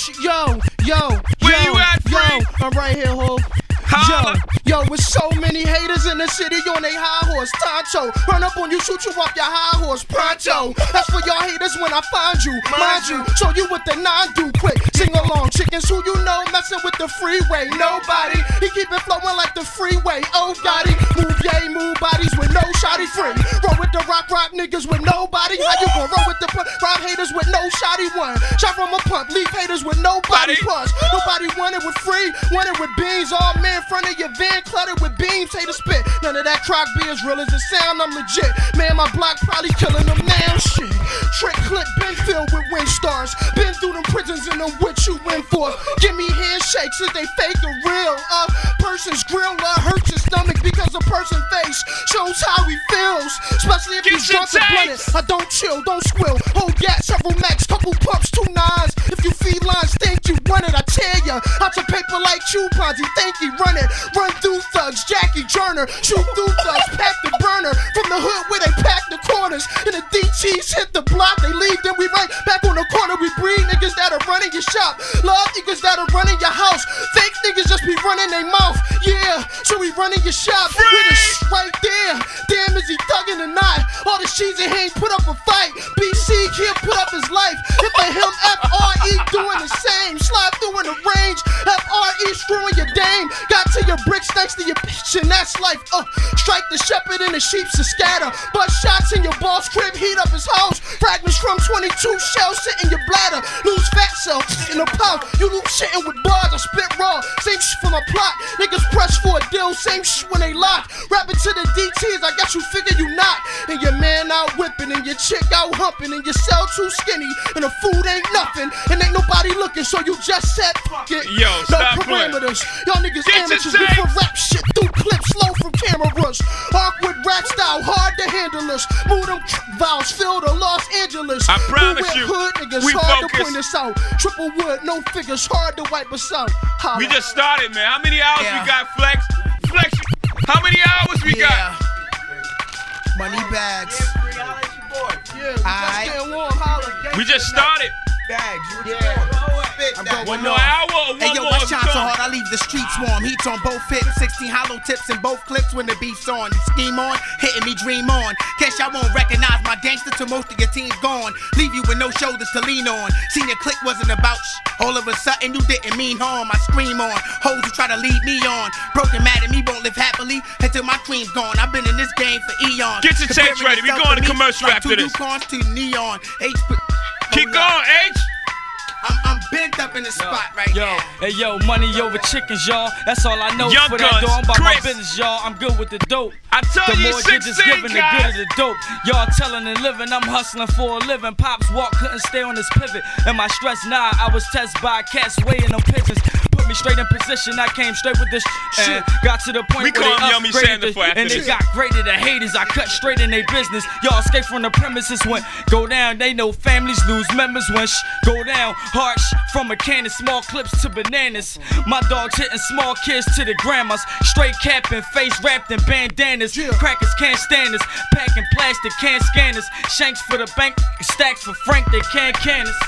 Yo, Where you at, Free? I'm right here, ho. Yo, with so many haters in the city on they high horse, Tonto. Run up on you, shoot you off your high horse, pronto. That's for y'all haters when I find you, mind you. Show you what the nine do quick. Sing along, chickens who you know messing with the freeway. Nobody, he keep it flowing like the freeway. Oh, Gotti, move yay, move bodies with no shotty free. Roll with the rock niggas with nobody. How you gon' roll with the rock haters with no shotty one? Shot from a pump, leave haters with nobody plus. Nobody want it with free, want it with beans. All men in front of your van cluttered with beams, haters spit. None of that crock be as real as it sound, I'm legit. Man, my block probably killing them now, shit. Trick clip been filled with wind stars. Been through them prisons and them what you win for. Give me handshakes if they fake or real. A person's grill hurts your stomach because a person's face shows how he feels. Especially if he's drunk and blunted. I don't chill, don't squill. Hold gas, several max, couple pumps, 2 nines. If you feline stink, you run it, I tear ya. Out your paper like Chew Ponzi, thank you. Run it, run through thugs, Jackie Joyner, shoot through thugs, pack the burner from the hood where they pack the corners. And the DTs hit the block, they leave, then we right back on the corner. We breed niggas that are running your shop, love niggas that are running your house. Fake niggas just be running their mouth, yeah. So we running your shop with a right there. Damn, is he thugging or not? All the sheets in here ain't put up a fight. BC can't put up his life. Hit the him FRE doing the same. Slide through in the range, FRE screwing your dame. Got to your bricks thanks to your bitch, and that's life. Strike the shepherd and the sheep to scatter. Butt shots in your boss crib, heat up his house. Fragments from 22 shells sit in your bladder. Lose fat cells in a pouch. You lose shitting with bars, I spit raw. Same shit for my plot. Niggas press for a deal, same shit when they lock. Rapping to the DTs, I guess you figure you not. And your man out whipping, and your chick out humping, and your cell too skinny, and the food ain't nothing, and ain't nobody looking, so you just said fuck it. Yo, no playing. parameters. Y'all niggas amateurs, we for rap shit through clips, slow from camera rush. Awkward rap style, hard to handle us. Move them vowels, fill the Los Angeles. I promise you, hood niggas, we hard focus. to point us out. Triple wood, no figures, hard to wipe us out. Holla. We just started, man. How many hours we got, Flex? Flex, how many hours we got? Money bags. We just started. Bags. One more hour or one hey, yo, more? my shot so hard I leave the streets warm. Heats on both hips, 16 hollow tips in both clips when the beef's on. You scheme on, hitting me dream on. Guess y'all won't recognize my gangster till most of your team's gone. Leave you with no shoulders to lean on. Senior click wasn't about all of a sudden you didn't mean harm. I scream on hoes who try to lead me on. Broken mad at me won't live happily until my cream's gone. I've been in this game for eons. Get your tapes ready. We going to commercial like after this. To neon. Keep going, H. I'm bent up in the spot right now. Hey yo, money over chickens, y'all. That's all I know. Young for Guns, that, though. I'm about Chris. my business, y'all. I'm good with the dope. I told the you more 16 digits giving, the guys. gooder the dope. Y'all telling and living, I'm hustling for a living. Pops walk, couldn't stay on his pivot. And my stress, nah, I was tested by cats weighing them pigeons. Put me straight in position, I came straight with this and got to the point We where call they him Yummy upgraded Sanders for after and they this. got graded the haters. I cut straight in their business. Y'all escape from the premises when go down. They know families lose members when go down. Harsh from a cannon, small clips to bananas. My dogs hitting small kids to the grandmas. Straight capping, face wrapped in bandanas. Crackers can't stand us. Packing plastic, can't scan us. Shanks for the bank, stacks for Frank, they can't can us.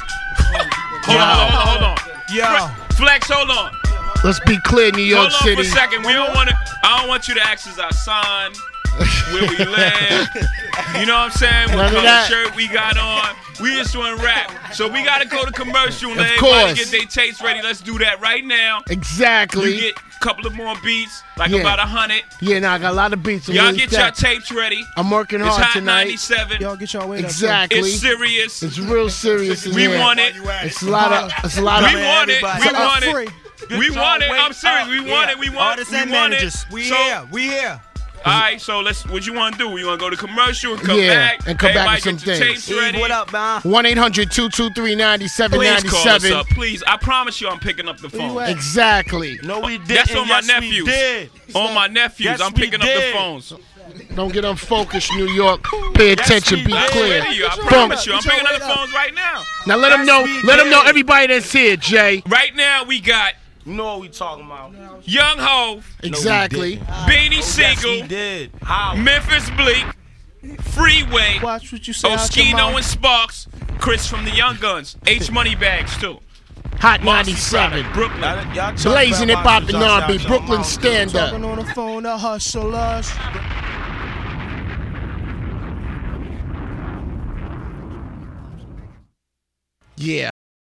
Hold on. Yo. Flex, hold on. Let's be clear, New York Hold on City. for a second. We don't want to. I don't want you to ask us our sign, where we live. You know what I'm saying? What None of color that. shirt we got on. We just want to rap. So we got to go to commercial and Of let everybody course. get their tapes ready. Let's do that right now. Exactly. You get a couple of more beats, like Yeah. about 100. Yeah, nah, I got a lot of beats. Y'all get your tapes ready. I'm working It's hard Hot tonight. 97. Y'all get y'all weight Exactly. It's serious. It's real serious in We here. want it. It's a lot of. It's a lot We of. want it. We want it. free. We want it. I'm serious. We want it. We want Artists it. and We want it. managers. We So- here. All right, so what you want to do? You want to go to commercial and come Yeah, back? and come back Everybody with get some your things. tapes ready. What up, man? 1-800-223-9797. Please call us up, please. I promise you I'm picking up the phone. Exactly. No, we didn't. That's on my Yes, nephews. We did. On my nephews, Yes, I'm we picking up the did. phones. Don't get unfocused, New York. Pay attention. Be I'm clear. ready to you. I Phone- promise you. I'm picking up the phones right now. Now let them Yes, know. we Let them know did. everybody that's here, Jay. Right now we got You know what we talking about. Young Hov, Exactly. Beanie Yes, we Siegel, did. How? Memphis Bleak, Freeway, Watch what you say out your Oskino mouth. and Sparks, Chris from the Young Guns, H Money Bags too. Hot Marcy 97. product, Brooklyn. Y'all talk Blazing about hip hop and y'all R&B. y'all Brooklyn mouth. stand up. Talking on the phone to hustlers. Yeah.